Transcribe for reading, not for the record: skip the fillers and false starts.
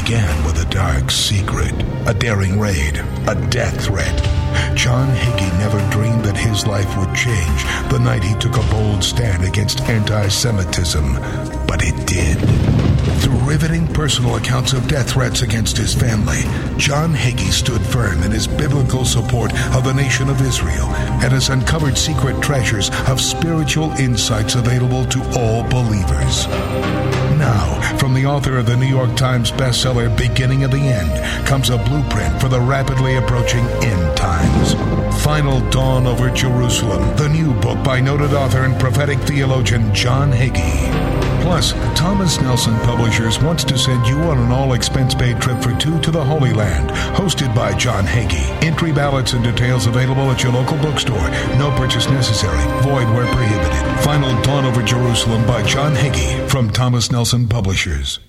began with a dark secret, a daring raid, a death threat. John Hagee never dreamed that his life would change the night he took a bold stand against anti-Semitism, but it did. Through riveting personal accounts of death threats against his family, John Hagee stood firm in his biblical support of the nation of Israel and has uncovered secret treasures of spiritual insights available to all believers. Now, from the author of the New York Times bestseller Beginning of the End, comes a blueprint for the rapidly approaching end times. Final Dawn Over Jerusalem, the new book by noted author and prophetic theologian John Hagee. Plus, Thomas Nelson Publishers wants to send you on an all-expense-paid trip for two to the Holy Land, hosted by John Hagee. Entry ballots and details available at your local bookstore. No purchase necessary. Void where prohibited. Final Dawn Over Jerusalem by John Hagee from Thomas Nelson Publishers.